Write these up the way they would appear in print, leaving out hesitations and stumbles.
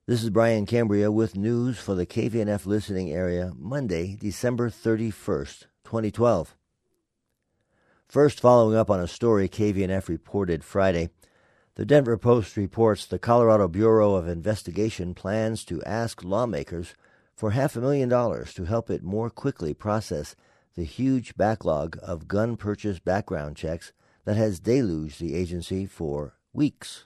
This is Brian Cambria with news for the KVNF listening area, Monday, December 31st, 2012. First, following up on a story KVNF reported Friday, the Denver Post reports the Colorado Bureau of Investigation plans to ask lawmakers for $500,000 to help it more quickly process the huge backlog of gun purchase background checks that has deluged the agency for weeks.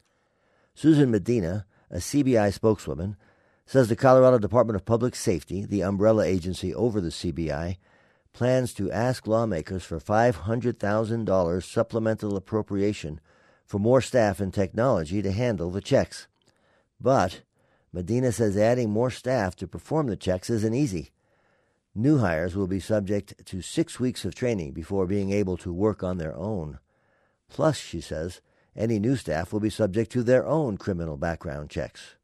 Susan Medina, a CBI spokeswoman, says the Colorado Department of Public Safety, the umbrella agency over the CBI, plans to ask lawmakers for $500,000 supplemental appropriation for more staff and technology to handle the checks. But Medina says adding more staff to perform the checks isn't easy. New hires will be subject to 6 weeks of training before being able to work on their own. Plus, she says, any new staff will be subject to their own criminal background checks.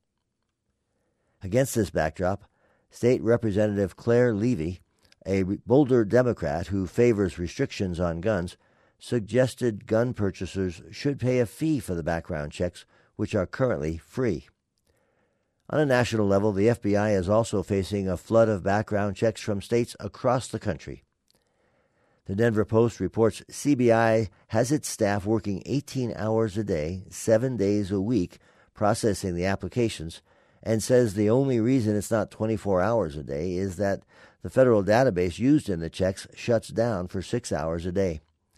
Against this backdrop, State Representative Claire Levy, a Boulder Democrat who favors restrictions on guns, suggested gun purchasers should pay a fee for the background checks, which are currently free. On a national level, the FBI is also facing a flood of background checks from states across the country. The Denver Post reports CBI has its staff working 18 hours a day, 7 days a week, processing the applications, and says the only reason it's not 24 hours a day is that the federal database used in the checks shuts down for 6 hours a day.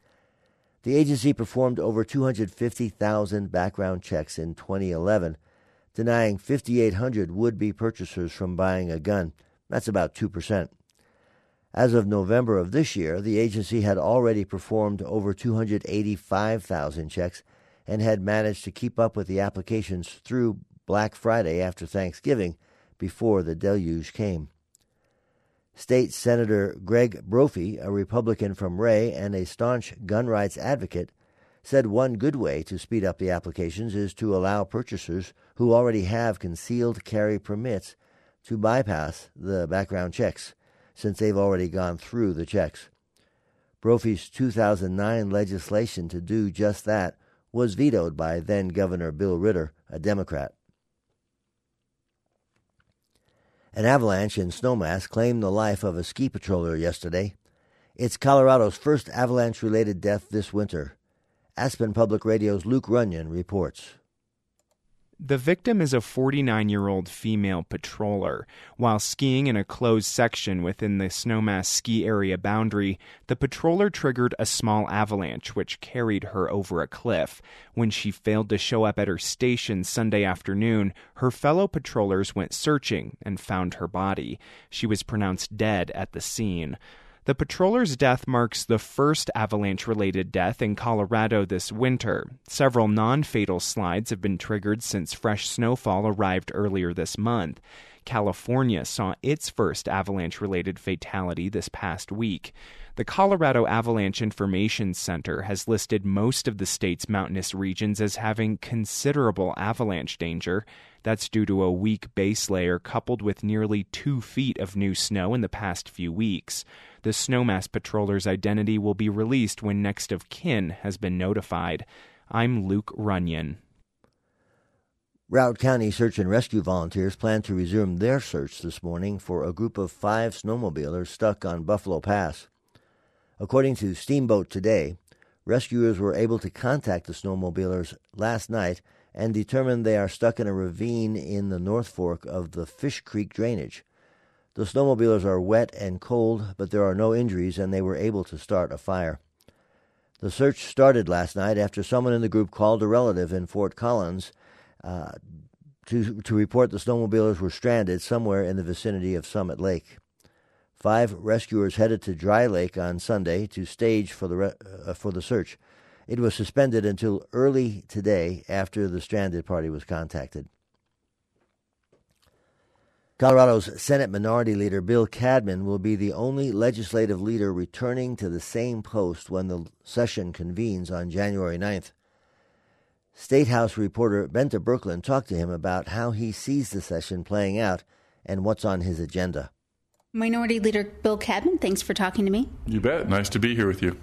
The agency performed over 250,000 background checks in 2011, denying 5,800 would-be purchasers from buying a gun. That's about 2%. As of November of this year, the agency had already performed over 285,000 checks and had managed to keep up with the applications through Black Friday after Thanksgiving before the deluge came. State Senator Greg Brophy, a Republican from Ray and a staunch gun rights advocate, said one good way to speed up the applications is to allow purchasers who already have concealed carry permits to bypass the background checks, since they've already gone through the checks. Brophy's 2009 legislation to do just that was vetoed by then-Governor Bill Ritter, a Democrat. An avalanche in Snowmass claimed the life of a ski patroller yesterday. It's Colorado's first avalanche-related death this winter. Aspen Public Radio's Luke Runyon reports. The victim is a 49-year-old female patroller. While skiing in a closed section within the Snowmass ski area boundary, the patroller triggered a small avalanche which carried her over a cliff. When she failed to show up at her station Sunday afternoon, her fellow patrollers went searching and found her body. She was pronounced dead at the scene. The patroller's death marks the first avalanche-related death in Colorado this winter. Several non-fatal slides have been triggered since fresh snowfall arrived earlier this month. California saw its first avalanche-related fatality this past week. The Colorado Avalanche Information Center has listed most of the state's mountainous regions as having considerable avalanche danger. That's due to a weak base layer coupled with nearly 2 feet of new snow in the past few weeks. The Snowmass patroller's identity will be released when next of kin has been notified. I'm Luke Runyon. Broward County Search and Rescue volunteers plan to resume their search this morning for a group of 5 snowmobilers stuck on Buffalo Pass. According to Steamboat Today, rescuers were able to contact the snowmobilers last night and determined they are stuck in a ravine in the North Fork of the Fish Creek drainage. The snowmobilers are wet and cold, but there are no injuries, and they were able to start a fire. The search started last night after someone in the group called a relative in Fort Collins to report the snowmobilers were stranded somewhere in the vicinity of Summit Lake. 5 rescuers headed to Dry Lake on Sunday to stage for the search. It was suspended until early today after the stranded party was contacted. Colorado's Senate Minority Leader Bill Cadman will be the only legislative leader returning to the same post when the session convenes on January 9th. State House reporter Benta Brooklyn talked to him about how he sees the session playing out and what's on his agenda. Minority Leader Bill Cadman, thanks for talking to me. You bet. Nice to be here with you.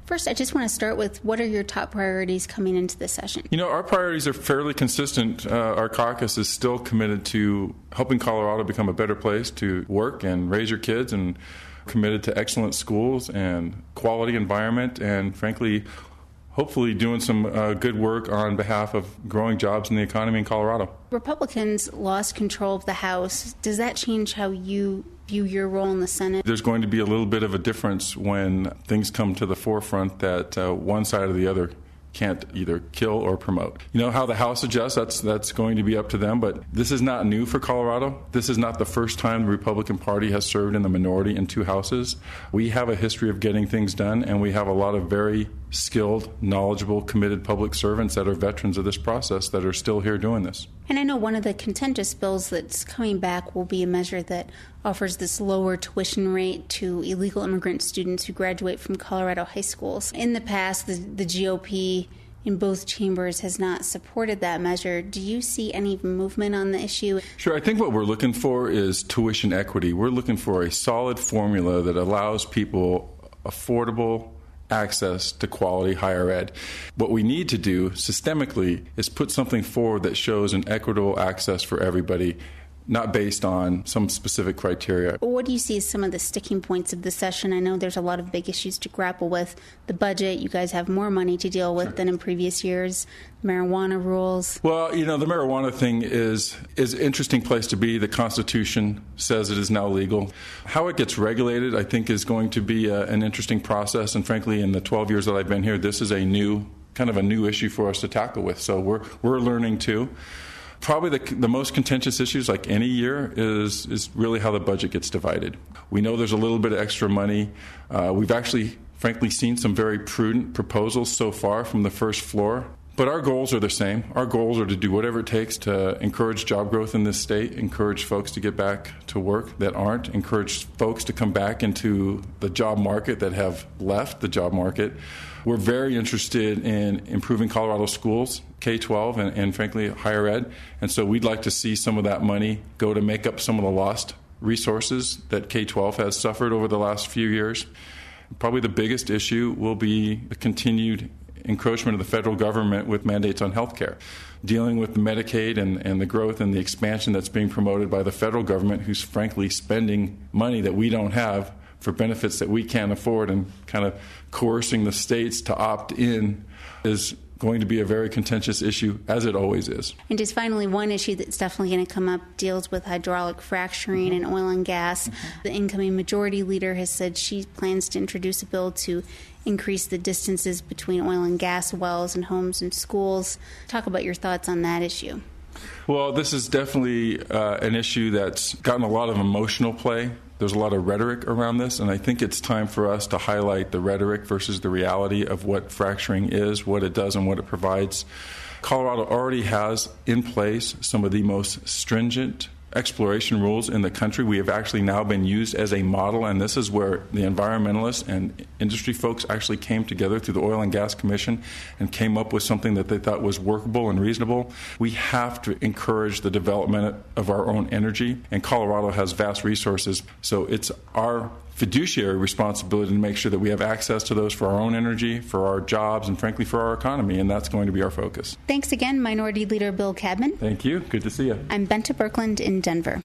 First, I just want to start with what are your top priorities coming into this session? Our priorities are fairly consistent. Our caucus is still committed to helping Colorado become a better place to work and raise your kids, and committed to excellent schools and quality environment, and frankly, hopefully doing some good work on behalf of growing jobs in the economy in Colorado. Republicans lost control of the House. Does that change how you view your role in the Senate? There's going to be a little bit of a difference when things come to the forefront that one side or the other can't either kill or promote. How the House adjusts, that's going to be up to them, but this is not new for Colorado. This is not the first time the Republican Party has served in the minority in two houses. We have a history of getting things done, and we have a lot of very skilled, knowledgeable, committed public servants that are veterans of this process that are still here doing this. And I know one of the contentious bills that's coming back will be a measure that offers this lower tuition rate to illegal immigrant students who graduate from Colorado high schools. In the past, the GOP in both chambers has not supported that measure. Do you see any movement on the issue? Sure. I think what we're looking for is tuition equity. We're looking for a solid formula that allows people affordable access to quality higher ed. What we need to do systemically is put something forward that shows an equitable access for everybody, not based on some specific criteria. What do you see as some of the sticking points of the session? I know there's a lot of big issues to grapple with. The budget, you guys have more money to deal with than in previous years. Marijuana rules. Well, the marijuana thing is an interesting place to be. The Constitution says it is now legal. How it gets regulated, I think, is going to be an interesting process. And frankly, in the 12 years that I've been here, this is a new issue for us to tackle with. So we're learning too. Probably the most contentious issues, like any year, is really how the budget gets divided. We know there's a little bit of extra money. We've actually, frankly, seen some very prudent proposals so far from the first floor. But our goals are the same. Our goals are to do whatever it takes to encourage job growth in this state, encourage folks to get back to work that aren't, encourage folks to come back into the job market that have left the job market. We're very interested in improving Colorado schools, K-12, and frankly, higher ed. And so we'd like to see some of that money go to make up some of the lost resources that K-12 has suffered over the last few years. Probably the biggest issue will be the continued encroachment of the federal government with mandates on health care, dealing with Medicaid and the growth and the expansion that's being promoted by the federal government, who's frankly spending money that we don't have for benefits that we can't afford, and kind of coercing the states to opt in is going to be a very contentious issue, as it always is. And just finally, one issue that's definitely going to come up deals with hydraulic fracturing and oil and gas. The incoming majority leader has said she plans to introduce a bill to increase the distances between oil and gas wells and homes and schools. Talk about your thoughts on that issue. Well, this is definitely an issue that's gotten a lot of emotional play. There's a lot of rhetoric around this, and I think it's time for us to highlight the rhetoric versus the reality of what fracturing is, what it does, and what it provides. Colorado already has in place some of the most stringent exploration rules in the country. We have actually now been used as a model, and this is where the environmentalists and industry folks actually came together through the Oil and Gas Commission and came up with something that they thought was workable and reasonable. We have to encourage the development of our own energy, and Colorado has vast resources, so it's our fiduciary responsibility to make sure that we have access to those for our own energy, for our jobs, and frankly for our economy, and that's going to be our focus. Thanks again, Minority Leader Bill Cadman. Thank you. Good to see you. I'm Benta Birkeland in Denver.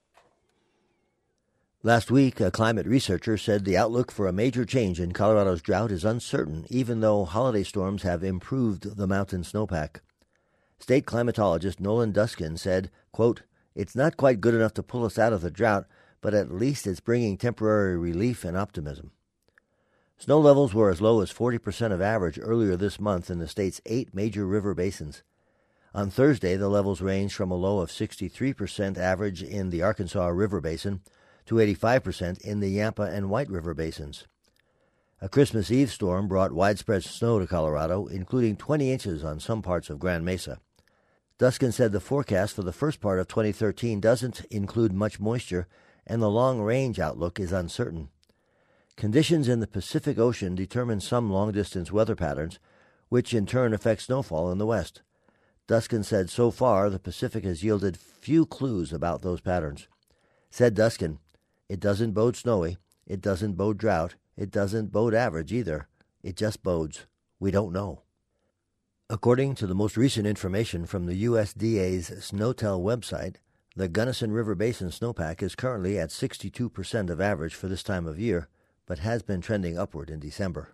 Last week, a climate researcher said the outlook for a major change in Colorado's drought is uncertain, even though holiday storms have improved the mountain snowpack. State climatologist Nolan Duskin said, quote, "It's not quite good enough to pull us out of the drought, but at least it's bringing temporary relief and optimism." Snow levels were as low as 40% of average earlier this month in the state's 8 major river basins. On Thursday, the levels ranged from a low of 63% average in the Arkansas River Basin to 85% in the Yampa and White River basins. A Christmas Eve storm brought widespread snow to Colorado, including 20 inches on some parts of Grand Mesa. Duskin said the forecast for the first part of 2013 doesn't include much moisture, and the long-range outlook is uncertain. Conditions in the Pacific Ocean determine some long-distance weather patterns, which in turn affect snowfall in the west. Duskin said so far the Pacific has yielded few clues about those patterns. Said Duskin, "It doesn't bode snowy, it doesn't bode drought, it doesn't bode average either. It just bodes. We don't know. According to the most recent information from the USDA's SNOTEL website, the Gunnison River Basin snowpack is currently at 62% of average for this time of year, but has been trending upward in December.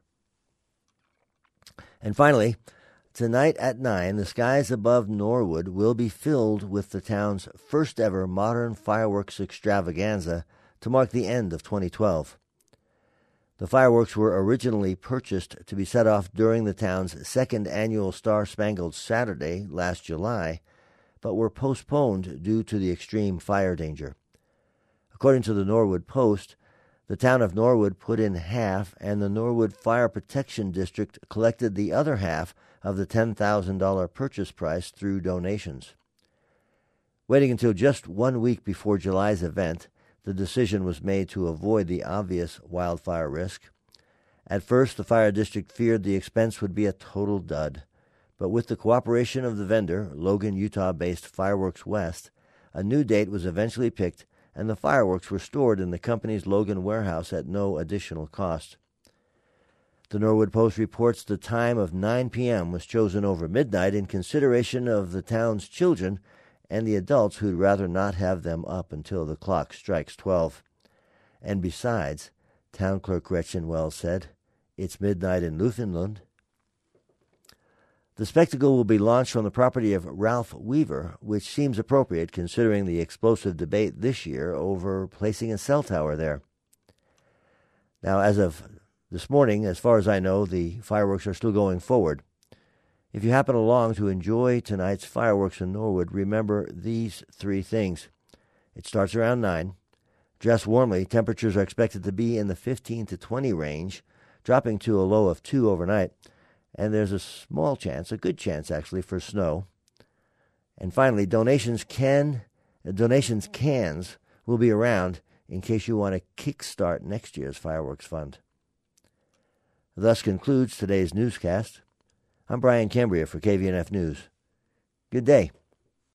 And finally, tonight at 9, the skies above Norwood will be filled with the town's first ever modern fireworks extravaganza to mark the end of 2012. The fireworks were originally purchased to be set off during the town's second annual Star-Spangled Saturday last July, but were postponed due to the extreme fire danger. According to the Norwood Post, the town of Norwood put in half, and the Norwood Fire Protection District collected the other half of the $10,000 purchase price through donations. Waiting until just 1 week before July's event, the decision was made to avoid the obvious wildfire risk. At first, the fire district feared the expense would be a total dud, but with the cooperation of the vendor, Logan, Utah-based Fireworks West, a new date was eventually picked, and the fireworks were stored in the company's Logan warehouse at no additional cost. The Norwood Post reports the time of 9 p.m. was chosen over midnight in consideration of the town's children and the adults who'd rather not have them up until the clock strikes 12. And besides, Town Clerk Gretchen Wells said, it's midnight in Newfoundland. The spectacle will be launched on the property of Ralph Weaver, which seems appropriate considering the explosive debate this year over placing a cell tower there. Now, as of this morning, as far as I know, the fireworks are still going forward. If you happen along to enjoy tonight's fireworks in Norwood, remember these 3 things. It starts around 9. Dress warmly. Temperatures are expected to be in the 15 to 20 range, dropping to a low of 2 overnight. And there's a small chance, a good chance actually, for snow. And finally, donations cans will be around in case you want to kickstart next year's fireworks fund. Thus concludes today's newscast. I'm Brian Cambria for KVNF News. Good day.